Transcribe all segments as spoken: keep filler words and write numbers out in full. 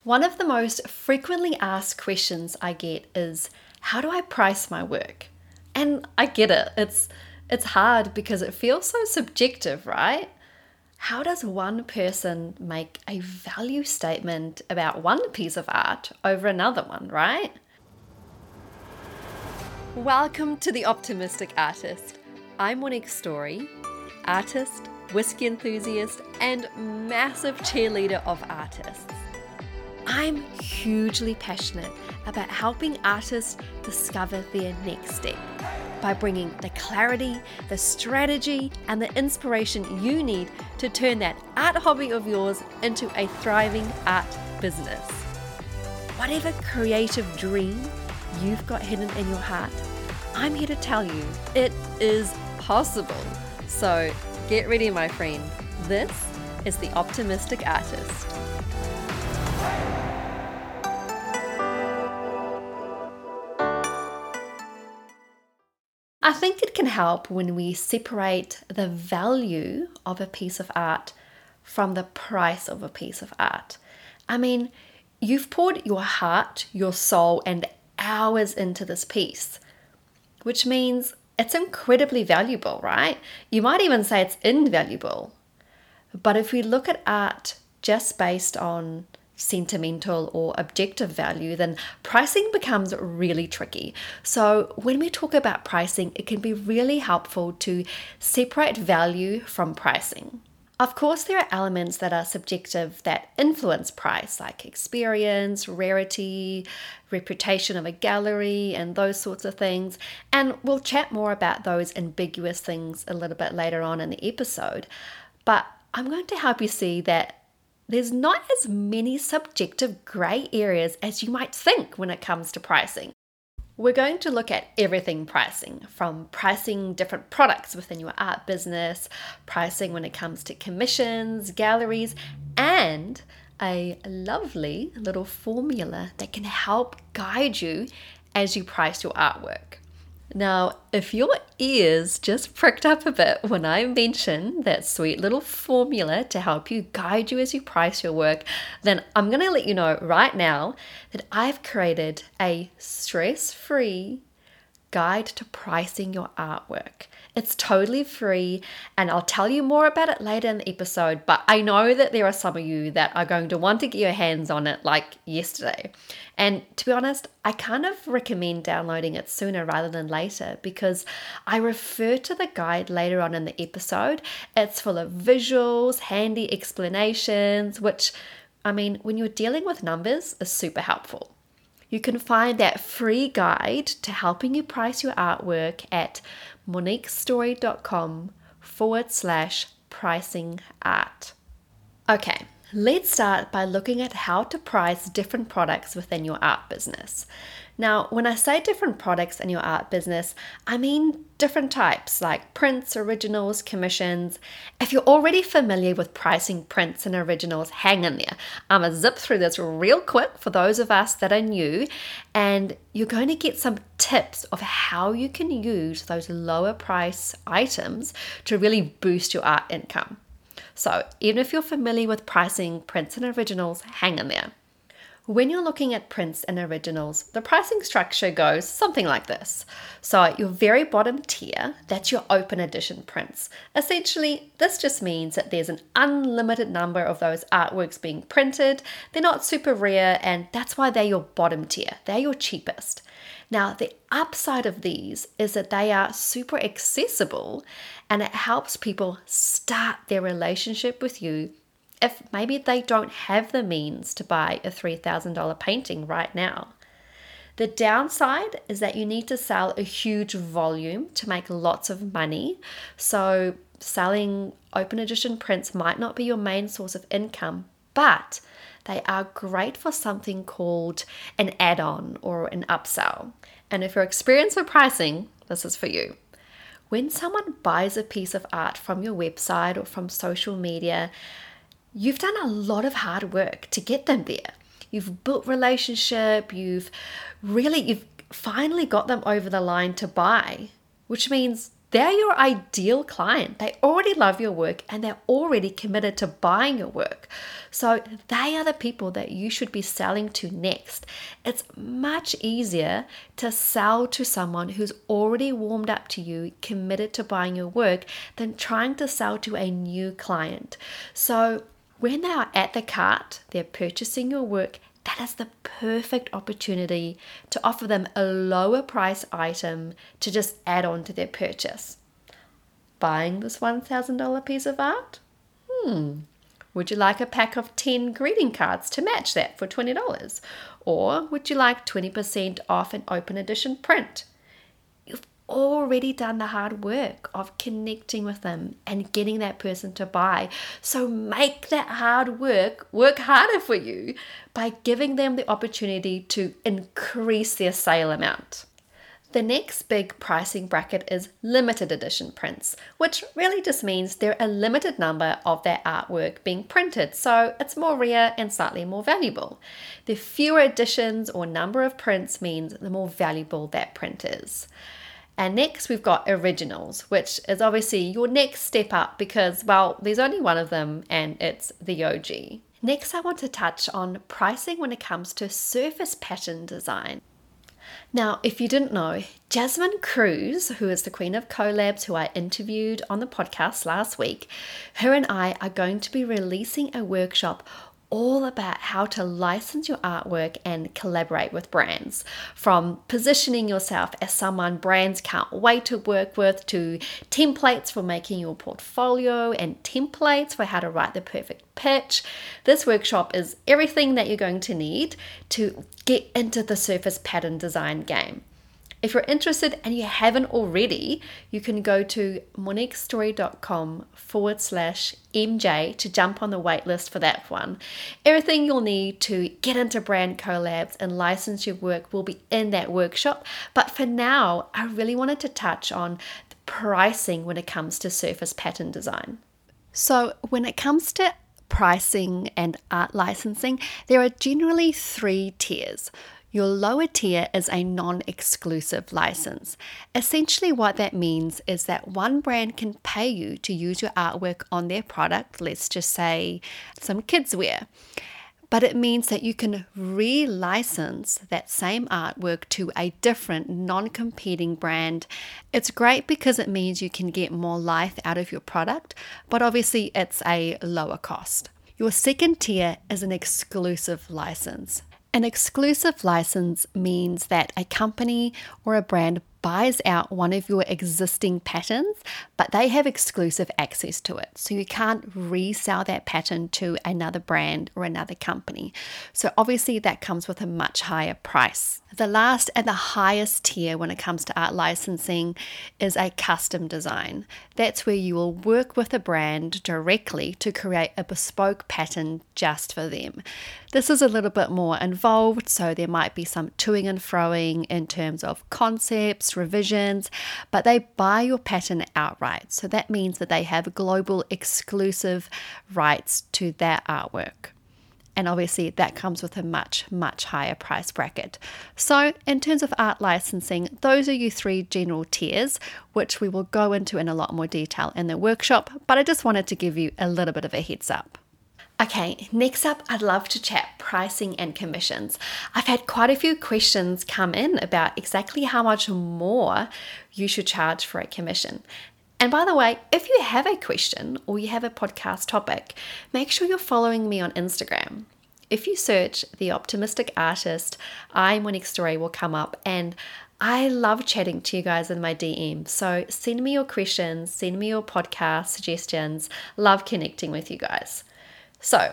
One of the most frequently asked questions I get is, how do I price my work? And I get it. It's it's hard because it feels so subjective, right? How does one person make a value statement about one piece of art over another one, right? Welcome to The Optimistic Artist. I'm Monique Story, artist, whiskey enthusiast, and massive cheerleader of artists. I'm hugely passionate about helping artists discover their next step by bringing the clarity, the strategy, and the inspiration you need to turn that art hobby of yours into a thriving art business. Whatever creative dream you've got hidden in your heart, I'm here to tell you it is possible. So get ready, my friend. This is The Optimistic Artist. I think it can help when we separate the value of a piece of art from the price of a piece of art. I mean, you've poured your heart, your soul, and hours into this piece, which means it's incredibly valuable, right? You might even say it's invaluable. But if we look at art just based on sentimental or objective value, then pricing becomes really tricky. So when we talk about pricing, it can be really helpful to separate value from pricing. Of course, there are elements that are subjective that influence price, like experience, rarity, reputation of a gallery, and those sorts of things. And we'll chat more about those ambiguous things a little bit later on in the episode. But I'm going to help you see that there's not as many subjective grey areas as you might think when it comes to pricing. We're going to look at everything pricing, from pricing different products within your art business, pricing when it comes to commissions, galleries, and a lovely little formula that can help guide you as you price your artwork. Now, if your ears just pricked up a bit when I mentioned that sweet little formula to help you guide you as you price your work, then I'm going to let you know right now that I've created a stress-free guide to pricing your artwork. It's totally free, and I'll tell you more about it later in the episode, but I know that there are some of you that are going to want to get your hands on it like yesterday. And to be honest, I kind of recommend downloading it sooner rather than later because I refer to the guide later on in the episode. It's full of visuals, handy explanations, which, I mean, when you're dealing with numbers, is super helpful. You can find that free guide to helping you price your artwork at moniquestory.com forward slash pricing art. Okay, let's start by looking at how to price different products within your art business. Now, when I say different products in your art business, I mean different types like prints, originals, commissions. If you're already familiar with pricing prints and originals, hang in there. I'm going to zip through this real quick for those of us that are new, and you're going to get some tips of how you can use those lower price items to really boost your art income. So even if you're familiar with pricing prints and originals, hang in there. When you're looking at prints and originals, the pricing structure goes something like this. So your very bottom tier, that's your open edition prints. Essentially, this just means that there's an unlimited number of those artworks being printed. They're not super rare, and that's why they're your bottom tier. They're your cheapest. Now, the upside of these is that they are super accessible, and it helps people start their relationship with you if maybe they don't have the means to buy a three thousand dollars painting right now. The downside is that you need to sell a huge volume to make lots of money. So selling open edition prints might not be your main source of income, but they are great for something called an add-on or an upsell. And if you're experienced with pricing, this is for you. When someone buys a piece of art from your website or from social media, you've done a lot of hard work to get them there. You've built relationship, you've really, you've finally got them over the line to buy, which means They're your ideal client. They already love your work and they're already committed to buying your work. So they are the people that you should be selling to next. It's much easier to sell to someone who's already warmed up to you, committed to buying your work, than trying to sell to a new client. So when they are at the cart, they're purchasing your work, that is the perfect opportunity to offer them a lower price item to just add on to their purchase. Buying this one thousand dollars piece of art? Hmm. Would you like a pack of ten greeting cards to match that for twenty dollars? Or would you like twenty percent off an open edition print? You've already done the hard work of connecting with them and getting that person to buy. So make that hard work work harder for you by giving them the opportunity to increase their sale amount. The next big pricing bracket is limited edition prints, which really just means there are a limited number of that artwork being printed, so it's more rare and slightly more valuable. The fewer editions or number of prints means the more valuable that print is. And next we've got originals, which is obviously your next step up because, well, there's only one of them and it's the O G. Next, I want to touch on pricing when it comes to surface pattern design. Now, if you didn't know, Jasmine Cruz, who is the queen of collabs who I interviewed on the podcast last week, her and I are going to be releasing a workshop all about how to license your artwork and collaborate with brands. From positioning yourself as someone brands can't wait to work with, to templates for making your portfolio and templates for how to write the perfect pitch. This workshop is everything that you're going to need to get into the surface pattern design game. If you're interested and you haven't already, you can go to moniquestory.com forward slash MJ to jump on the waitlist for that one. Everything you'll need to get into brand collabs and license your work will be in that workshop. But for now, I really wanted to touch on the pricing when it comes to surface pattern design. So when it comes to pricing and art licensing, there are generally three tiers. Your lower tier is a non-exclusive license. Essentially what that means is that one brand can pay you to use your artwork on their product, let's just say some kids wear. But it means that you can re-license that same artwork to a different non-competing brand. It's great because it means you can get more life out of your product, but obviously it's a lower cost. Your second tier is an exclusive license. An exclusive license means that a company or a brand buys out one of your existing patterns, but they have exclusive access to it. So you can't resell that pattern to another brand or another company. So obviously that comes with a much higher price. The last and the highest tier when it comes to art licensing is a custom design. That's where you will work with a brand directly to create a bespoke pattern just for them. This is a little bit more involved, so there might be some toing and froing in terms of concepts, revisions, but they buy your pattern outright. So that means that they have global exclusive rights to their artwork. And obviously that comes with a much, much higher price bracket. So in terms of art licensing, those are your three general tiers, which we will go into in a lot more detail in the workshop, but I just wanted to give you a little bit of a heads up. Okay, next up, I'd love to chat pricing and commissions. I've had quite a few questions come in about exactly how much more you should charge for a commission. And by the way, if you have a question or you have a podcast topic, make sure you're following me on Instagram. If you search The Optimistic Artist, I, Monique Story, will come up, and I love chatting to you guys in my D M. So send me your questions, send me your podcast suggestions. Love connecting with you guys. So,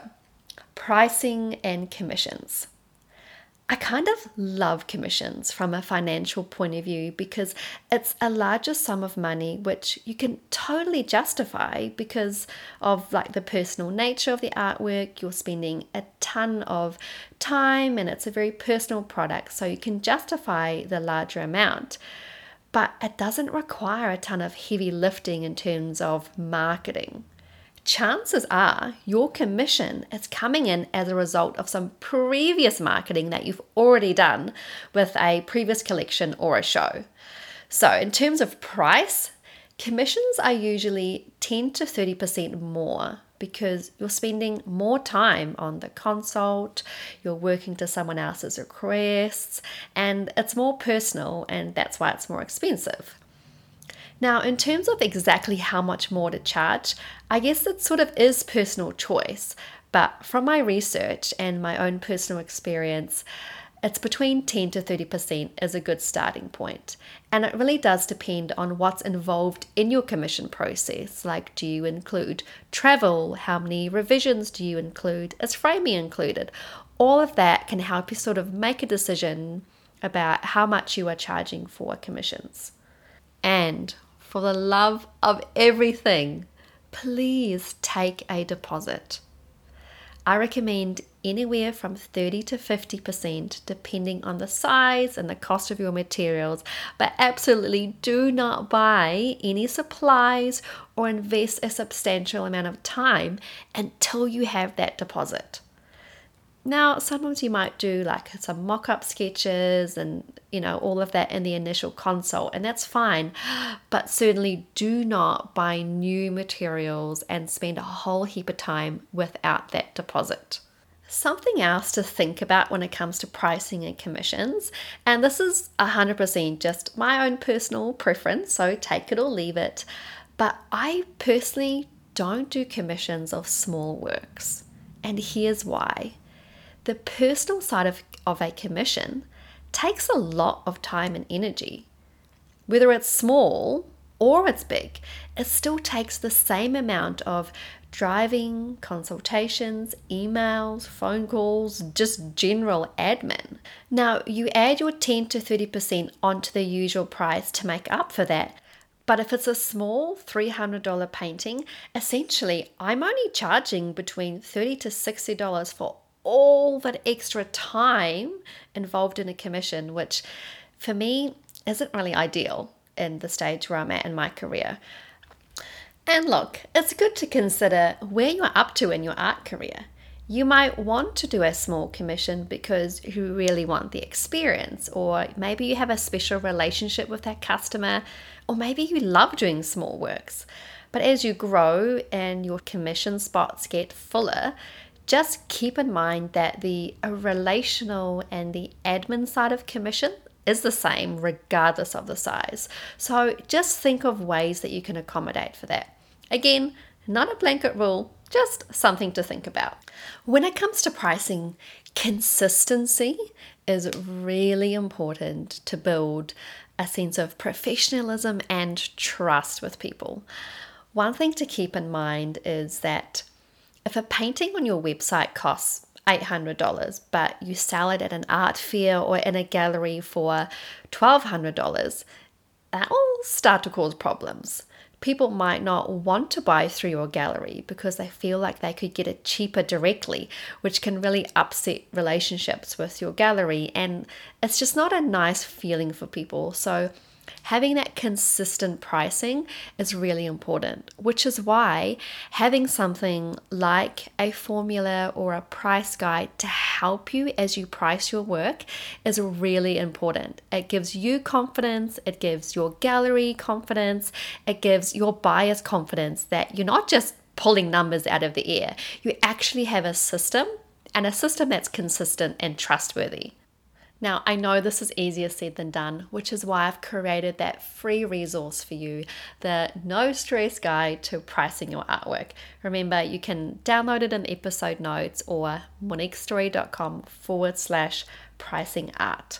pricing and commissions. I kind of love commissions from a financial point of view because it's a larger sum of money which you can totally justify because of like the personal nature of the artwork. You're spending a ton of time and it's a very personal product, so you can justify the larger amount. But it doesn't require a ton of heavy lifting in terms of marketing. Chances are your commission is coming in as a result of some previous marketing that you've already done with a previous collection or a show. So in terms of price, Commissions are usually ten to thirty percent more because you're spending more time on the consult, you're working to someone else's requests, and it's more personal, and that's why it's more expensive. Now, in terms of exactly how much more to charge, I guess it sort of is personal choice, but from my research and my own personal experience, it's between ten to thirty percent is a good starting point. And it really does depend on what's involved in your commission process. Like, do you include travel? How many revisions do you include? Is framing included? All of that can help you sort of make a decision about how much you are charging for commissions. And for the love of everything, please take a deposit. I recommend anywhere from thirty to fifty percent depending on the size and the cost of your materials, but absolutely do not buy any supplies or invest a substantial amount of time until you have that deposit. Now, sometimes you might do like some mock-up sketches and, you know, all of that in the initial consult, and that's fine. But certainly do not buy new materials and spend a whole heap of time without that deposit. Something else to think about when it comes to pricing and commissions, and this is one hundred percent just my own personal preference, so take it or leave it, but I personally don't do commissions of small works, and here's why. The personal side of, of a commission takes a lot of time and energy. Whether it's small or it's big, it still takes the same amount of driving, consultations, emails, phone calls, just general admin. Now, you add your ten to thirty percent onto the usual price to make up for that. But if it's a small three hundred dollars painting, essentially I'm only charging between thirty to sixty dollars for all that extra time involved in a commission, which for me isn't really ideal in the stage where I'm at in my career. And look, it's good to consider where you're up to in your art career. You might want to do a small commission because you really want the experience, or maybe you have a special relationship with that customer, or maybe you love doing small works. But as you grow and your commission spots get fuller, just keep in mind that the relational and the admin side of commission is the same regardless of the size. So just think of ways that you can accommodate for that. Again, not a blanket rule, just something to think about. When it comes to pricing, consistency is really important to build a sense of professionalism and trust with people. One thing to keep in mind is that if a painting on your website costs eight hundred dollars, but you sell it at an art fair or in a gallery for twelve hundred dollars, that will start to cause problems. People might not want to buy through your gallery because they feel like they could get it cheaper directly, which can really upset relationships with your gallery, and it's just not a nice feeling for people. So having that consistent pricing is really important, which is why having something like a formula or a price guide to help you as you price your work is really important. It gives you confidence, it gives your gallery confidence, it gives your buyers confidence that you're not just pulling numbers out of the air. You actually have a system, and a system that's consistent and trustworthy. Now, I know this is easier said than done, which is why I've created that free resource for you, the No Stress Guide to Pricing Your Artwork. Remember, you can download it in episode notes or moniquestory.com forward slash pricing art.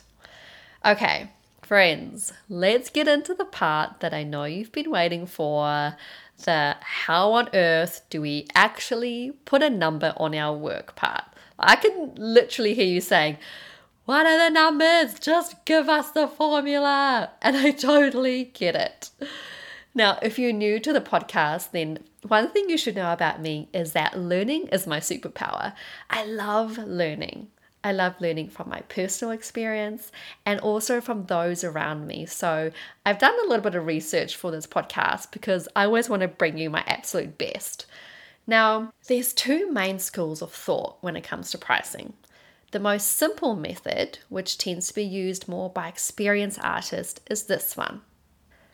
Okay, friends, let's get into the part that I know you've been waiting for, the how on earth do we actually put a number on our work part. I can literally hear you saying, what are the numbers? Just give us the formula. And I totally get it. Now, if you're new to the podcast, then one thing you should know about me is that learning is my superpower. I love learning. I love learning from my personal experience and also from those around me. So I've done a little bit of research for this podcast because I always want to bring you my absolute best. Now, there's two main schools of thought when it comes to pricing. The most simple method, which tends to be used more by experienced artists, is this one.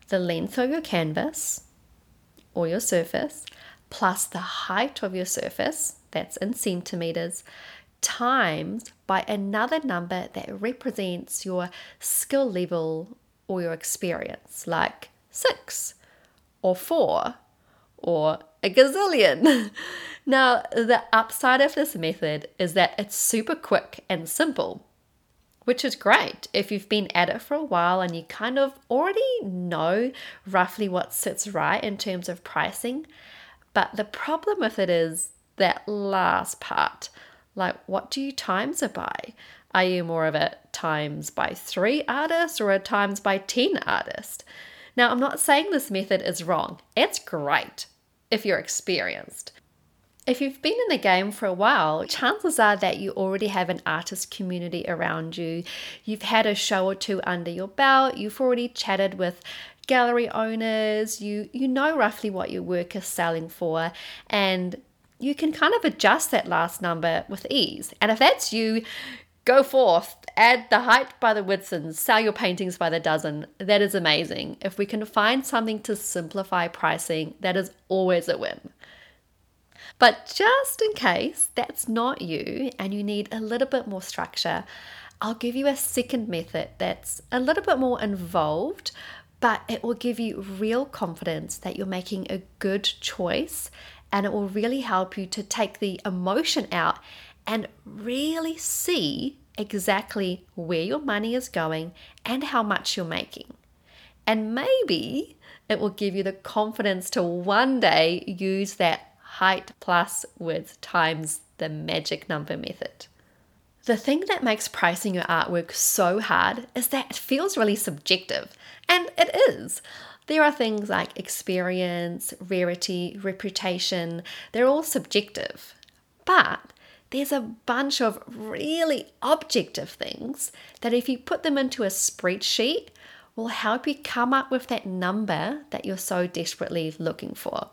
the length of your canvas or your surface plus the height of your surface, that's in centimeters, times by another number that represents your skill level or your experience, like six or four or a gazillion. Now, the upside of this method is that it's super quick and simple, which is great if you've been at it for a while and you kind of already know roughly what sits right in terms of pricing. But the problem with it is that last part, like what do you times it by? Are you more of a times by three artist or a times by ten artist? Now, I'm not saying this method is wrong. It's great if you're experienced. If you've been in the game for a while, chances are that you already have an artist community around you. You've had a show or two under your belt. You've already chatted with gallery owners. You, you know roughly what your work is selling for, and you can kind of adjust that last number with ease. And if that's you, go forth, add the height by the widths and sell your paintings by the dozen. That is amazing. If we can find something to simplify pricing, that is always a win. But just in case that's not you and you need a little bit more structure, I'll give you a second method that's a little bit more involved, but it will give you real confidence that you're making a good choice, and it will really help you to take the emotion out and really see exactly where your money is going and how much you're making. And maybe it will give you the confidence to one day use that height plus width times the magic number method. The thing that makes pricing your artwork so hard is that it feels really subjective, and it is. There are things like experience, rarity, reputation, they're all subjective. But there's a bunch of really objective things that if you put them into a spreadsheet will help you come up with that number that you're so desperately looking for.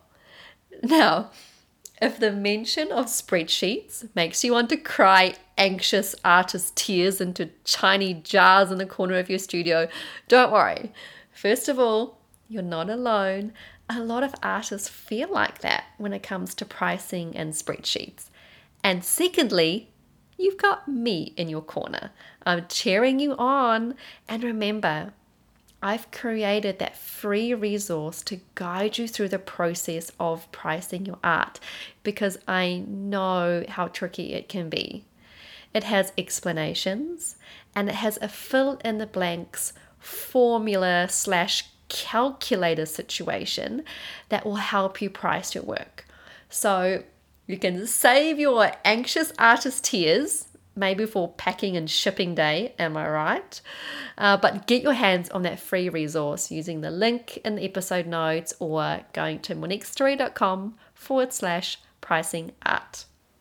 Now, if the mention of spreadsheets makes you want to cry anxious artist tears into tiny jars in the corner of your studio, don't worry. First of all, you're not alone. A lot of artists feel like that when it comes to pricing and spreadsheets. And secondly, you've got me in your corner. I'm cheering you on. And remember, I've created that free resource to guide you through the process of pricing your art because I know how tricky it can be. It has explanations and it has a fill in the blanks formula slash calculator situation that will help you price your work. So you can save your anxious artist tears, maybe for packing and shipping day, am I right? Uh, but get your hands on that free resource using the link in the episode notes or going to moniquestory.com forward slash pricing art.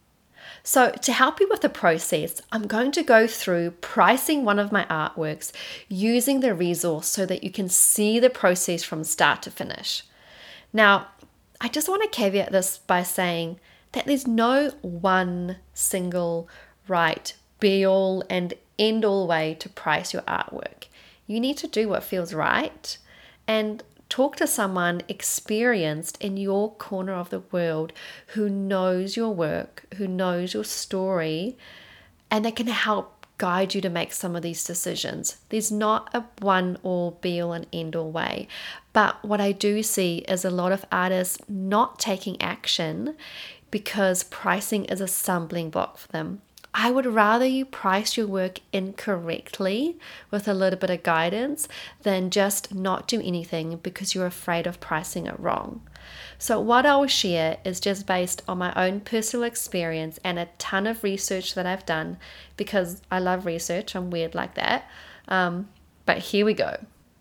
So to help you with the process, I'm going to go through pricing one of my artworks using the resource so that you can see the process from start to finish. Now, I just want to caveat this by saying that there's no one single right, be all and end all way to price your artwork. You need to do what feels right and talk to someone experienced in your corner of the world who knows your work, who knows your story, and that can help guide you to make some of these decisions. There's not a one or be all and end all way. But what I do see is a lot of artists not taking action because pricing is a stumbling block for them. I would rather you price your work incorrectly with a little bit of guidance than just not do anything because you're afraid of pricing it wrong. So what I'll share is just based on my own personal experience and a ton of research that I've done because I love research. I'm weird like that. Um, but here we go.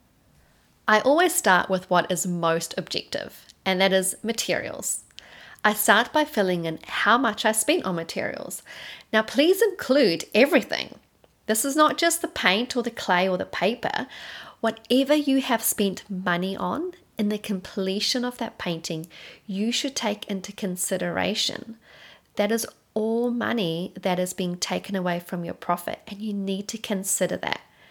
I always start with what is most objective, and that is materials. I start by filling in how much I spent on materials. Now, please include everything. This is not just the paint or the clay or the paper. Whatever you have spent money on in the completion of that painting, you should take into consideration. That is all money that is being taken away from your profit, and you need to consider that.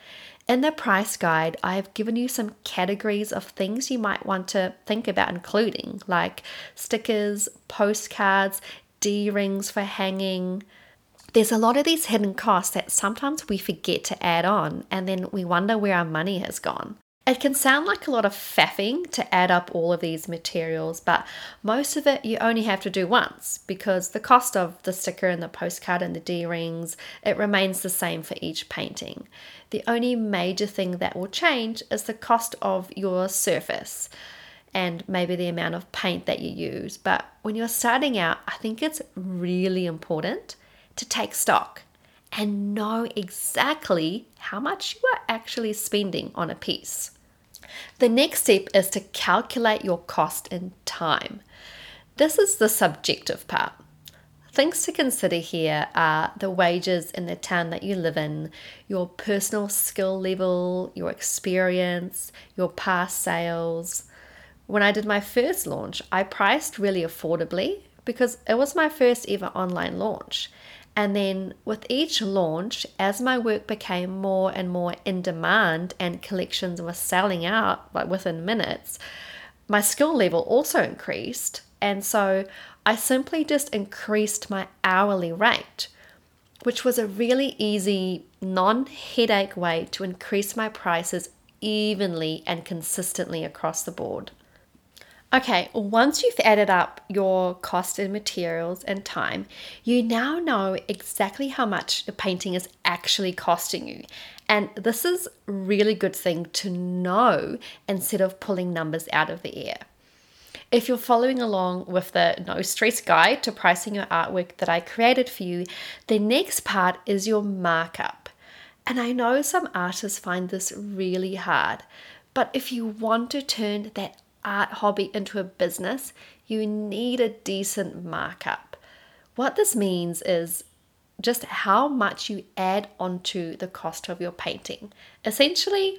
In the price guide, I have given you some categories of things you might want to think about including, like stickers, postcards, D-rings for hanging. There's a lot of these hidden costs that sometimes we forget to add on, and then we wonder where our money has gone. It can sound like a lot of faffing to add up all of these materials, but most of it you only have to do once because the cost of the sticker and the postcard and the D-rings, it remains the same for each painting. The only major thing that will change is the cost of your surface and maybe the amount of paint that you use. But when you're starting out, I think it's really important to take stock and know exactly how much you are actually spending on a piece. The next step is to calculate your cost in time. This is the subjective part. Things to consider here are the wages in the town that you live in, your personal skill level, your experience, your past sales. When I did my first launch, I priced really affordably because it was my first ever online launch. And then with each launch, as my work became more and more in demand and collections were selling out like within minutes, my skill level also increased. And so I simply just increased my hourly rate, which was a really easy, non-headache way to increase my prices evenly and consistently across the board. Okay, once you've added up your cost in materials and time, you now know exactly how much the painting is actually costing you. And this is a really good thing to know instead of pulling numbers out of the air. If you're following along with the no stress guide to pricing your artwork that I created for you, the next part is your markup. And I know some artists find this really hard, but if you want to turn that art hobby into a business, you need a decent markup. What this means is just how much you add onto the cost of your painting. Essentially,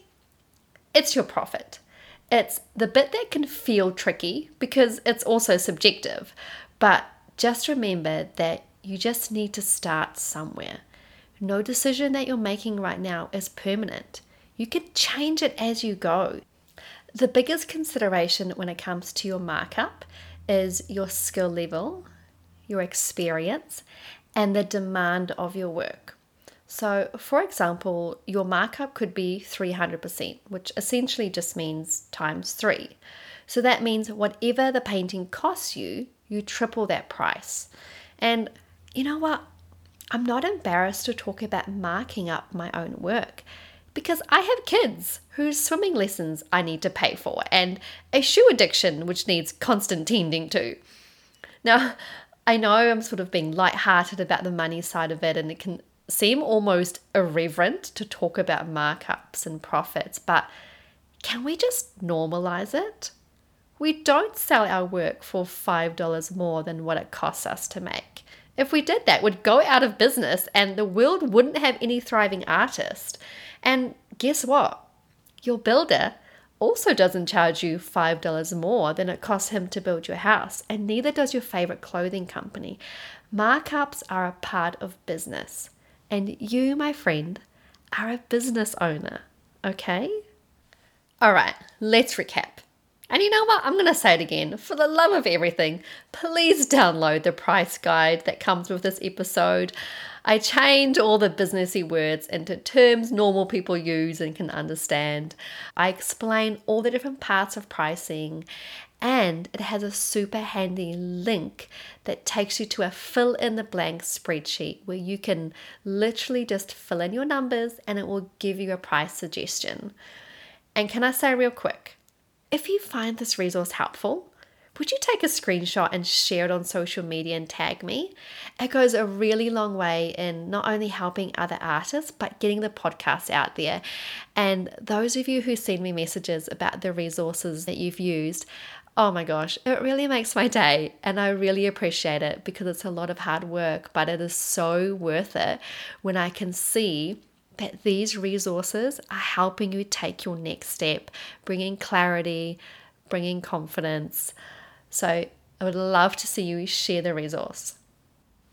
it's your profit. It's the bit that can feel tricky because it's also subjective, but just remember that you just need to start somewhere. No decision that you're making right now is permanent. You can change it as you go. The biggest consideration when it comes to your markup is your skill level, your experience, and the demand of your work. So, for example, your markup could be three hundred percent, which essentially just means times three. So that means whatever the painting costs you, you triple that price. And you know what? I'm not embarrassed to talk about marking up my own work, because I have kids whose swimming lessons I need to pay for and a shoe addiction which needs constant tending to. Now, I know I'm sort of being lighthearted about the money side of it, and it can seem almost irreverent to talk about markups and profits, but can we just normalize it? We don't sell our work for five dollars more than what it costs us to make. If we did that, we'd go out of business and the world wouldn't have any thriving artists. And guess what? Your builder also doesn't charge you five dollars more than it costs him to build your house, and neither does your favorite clothing company. Markups are a part of business, and you, my friend, are a business owner, okay? All right, let's recap. And you know what? I'm going to say it again. For the love of everything, please download the price guide that comes with this episode. I change all the businessy words into terms normal people use and can understand. I explain all the different parts of pricing, and it has a super handy link that takes you to a fill in the blank spreadsheet where you can literally just fill in your numbers and it will give you a price suggestion. And can I say real quick, if you find this resource helpful, would you take a screenshot and share it on social media and tag me? It goes a really long way in not only helping other artists, but getting the podcast out there. And those of you who send me messages about the resources that you've used, oh my gosh, it really makes my day. And I really appreciate it because it's a lot of hard work, but it is so worth it when I can see that these resources are helping you take your next step, bringing clarity, bringing confidence. So I would love to see you share the resource.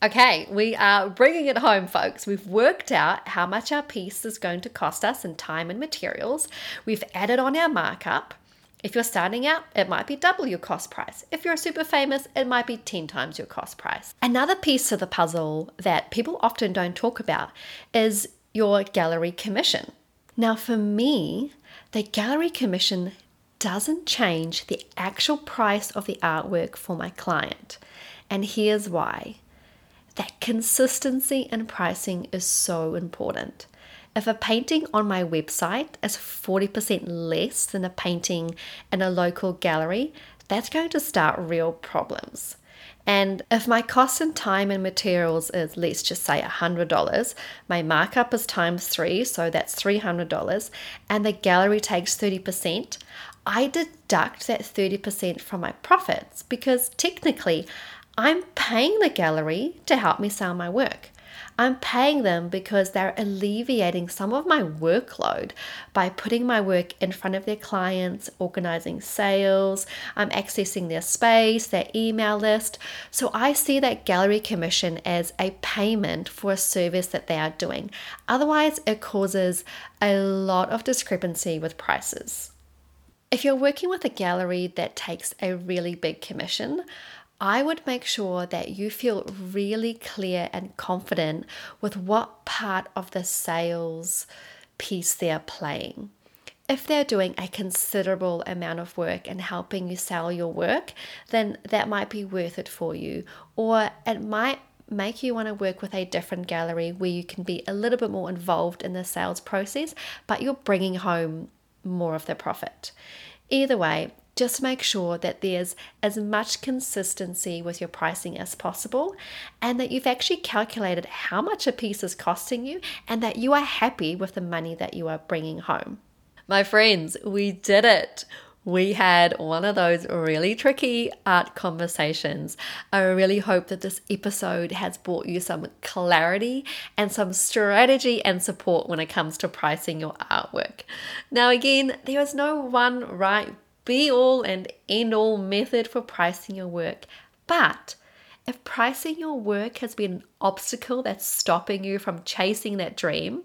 Okay, we are bringing it home, folks. We've worked out how much our piece is going to cost us in time and materials. We've added on our markup. If you're starting out, it might be double your cost price. If you're super famous, it might be ten times your cost price. Another piece of the puzzle that people often don't talk about is your gallery commission. Now, for me, the gallery commission doesn't change the actual price of the artwork for my client. And here's why. That consistency in pricing is so important. If a painting on my website is forty percent less than a painting in a local gallery, that's going to start real problems. And if my cost in time and materials is, let's just say one hundred dollars, my markup is times three, so that's three hundred dollars, and the gallery takes thirty percent, I deduct that thirty percent from my profits because technically I'm paying the gallery to help me sell my work. I'm paying them because they're alleviating some of my workload by putting my work in front of their clients, organizing sales, I'm accessing their space, their email list. So I see that gallery commission as a payment for a service that they are doing. Otherwise, it causes a lot of discrepancy with prices. If you're working with a gallery that takes a really big commission, I would make sure that you feel really clear and confident with what part of the sales piece they're playing. If they're doing a considerable amount of work and helping you sell your work, then that might be worth it for you. Or it might make you want to work with a different gallery where you can be a little bit more involved in the sales process, but you're bringing home more of the profit. Either way, just make sure that there's as much consistency with your pricing as possible and that you've actually calculated how much a piece is costing you and that you are happy with the money that you are bringing home. My friends, we did it. We had one of those really tricky art conversations. I really hope that this episode has brought you some clarity and some strategy and support when it comes to pricing your artwork. Now, again, there is no one right be all and end all method for pricing your work. But if pricing your work has been an obstacle that's stopping you from chasing that dream,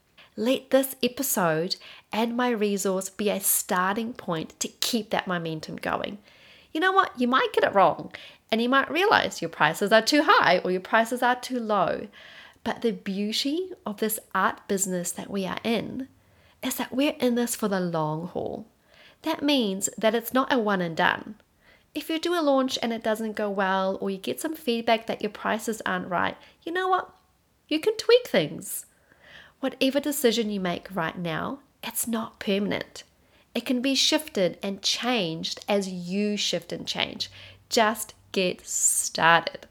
let this episode and my resource be a starting point to keep that momentum going. You know what? You might get it wrong and you might realize your prices are too high or your prices are too low. But the beauty of this art business that we are in is that we're in this for the long haul. That means that it's not a one and done. If you do a launch and it doesn't go well, or you get some feedback that your prices aren't right, you know what? You can tweak things. Whatever decision you make right now, it's not permanent. It can be shifted and changed as you shift and change. Just get started.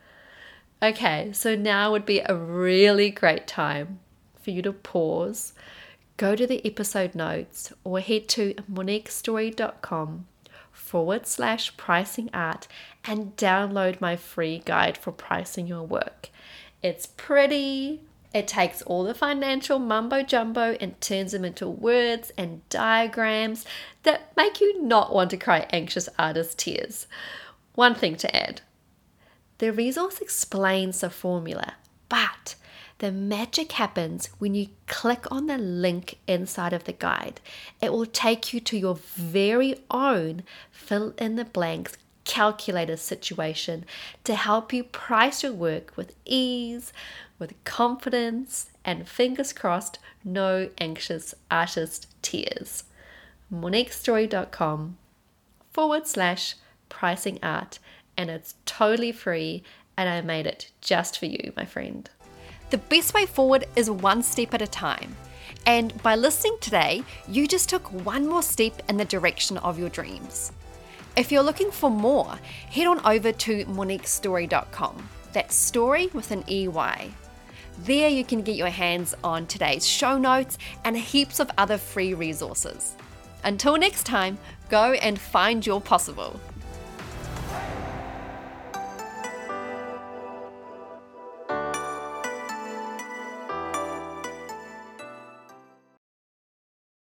Okay, so now would be a really great time for you to pause, go to the episode notes or head to moniquestory.com forward slash pricing art and download my free guide for pricing your work. It's pretty. It takes all the financial mumbo jumbo and turns them into words and diagrams that make you not want to cry anxious artist tears. One thing to add. The resource explains the formula, but the magic happens when you click on the link inside of the guide. It will take you to your very own fill in the blanks calculator situation to help you price your work with ease, with confidence, and fingers crossed, no anxious artist tears. moniquestory.com forward slash pricing art, and it's totally free, and I made it just for you, my friend. The best way forward is one step at a time. And by listening today, you just took one more step in the direction of your dreams. If you're looking for more, head on over to monique story dot com. That's story with an E Y. There you can get your hands on today's show notes and heaps of other free resources. Until next time, go and find your possible.